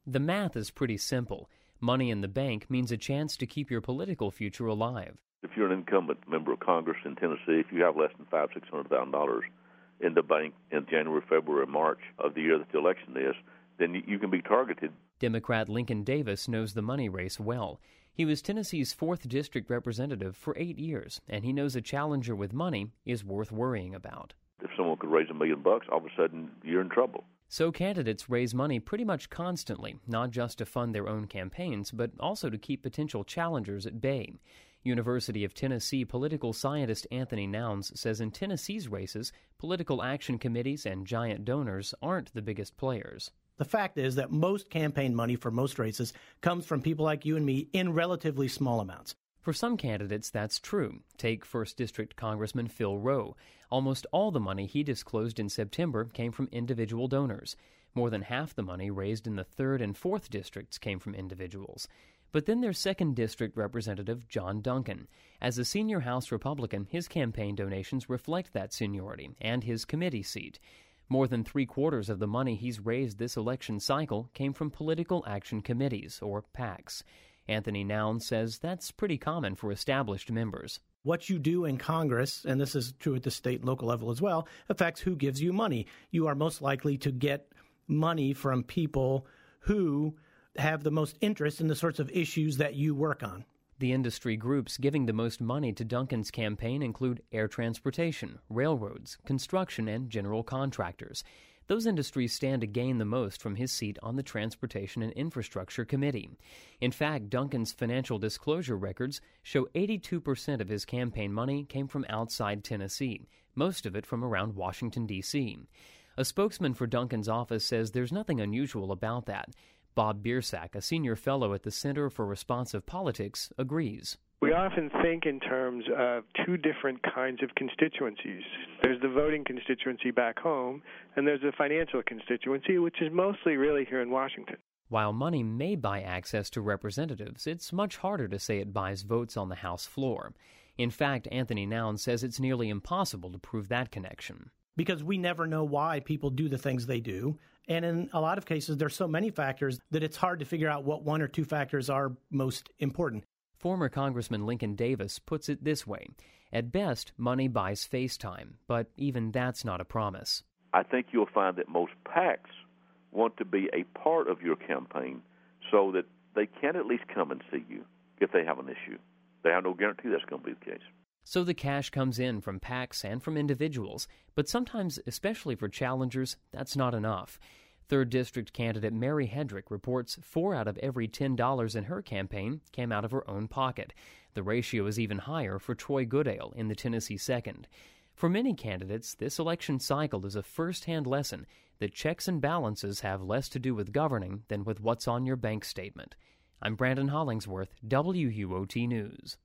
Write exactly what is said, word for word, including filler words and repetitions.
The math is pretty simple. Money in the bank means a chance to keep your political future alive. If you're an incumbent member of Congress in Tennessee, if you have less than five, six hundred thousand dollars in the bank in January, February, March of the year that the election is, then you can be targeted. Democrat Lincoln Davis knows the money race well. He was Tennessee's fourth district representative for eight years, and he knows a challenger with money is worth worrying about. If someone could raise a million bucks, all of a sudden you're in trouble. So candidates raise money pretty much constantly, not just to fund their own campaigns, but also to keep potential challengers at bay. University of Tennessee political scientist Anthony Nouns says in Tennessee's races, political action committees and giant donors aren't the biggest players. The fact is that most campaign money for most races comes from people like you and me in relatively small amounts. For some candidates, that's true. Take first District Congressman Phil Rowe. Almost all the money he disclosed in September came from individual donors. More than half the money raised in the third and fourth districts came from individuals. But then there's second District Representative John Duncan. As a senior House Republican, his campaign donations reflect that seniority and his committee seat. More than three-quarters of the money he's raised this election cycle came from political action committees, or PACs. Anthony Nouns says that's pretty common for established members. What you do in Congress, and this is true at the state and local level as well, affects who gives you money. You are most likely to get money from people who have the most interest in the sorts of issues that you work on. The industry groups giving the most money to Duncan's campaign include air transportation, railroads, construction, and general contractors. Those industries stand to gain the most from his seat on the Transportation and Infrastructure Committee. In fact, Duncan's financial disclosure records show eighty-two percent of his campaign money came from outside Tennessee, most of it from around Washington, D C A spokesman for Duncan's office says there's nothing unusual about that. Bob Biersack, a senior fellow at the Center for Responsive Politics, agrees. We often think in terms of two different kinds of constituencies. There's the voting constituency back home, and there's the financial constituency, which is mostly really here in Washington. While money may buy access to representatives, it's much harder to say it buys votes on the House floor. In fact, Anthony Nouns says it's nearly impossible to prove that connection. Because we never know why people do the things they do. And in a lot of cases, there's so many factors that it's hard to figure out what one or two factors are most important. Former Congressman Lincoln Davis puts it this way. At best, money buys face time, but even that's not a promise. I think you'll find that most PACs want to be a part of your campaign so that they can at least come and see you if they have an issue. They have no guarantee that's going to be the case. So the cash comes in from PACs and from individuals, but sometimes, especially for challengers, that's not enough. third District candidate Mary Hedrick reports four out of every ten dollars in her campaign came out of her own pocket. The ratio is even higher for Troy Goodale in the Tennessee second. For many candidates, this election cycle is a first-hand lesson that checks and balances have less to do with governing than with what's on your bank statement. I'm Brandon Hollingsworth, W U O T News.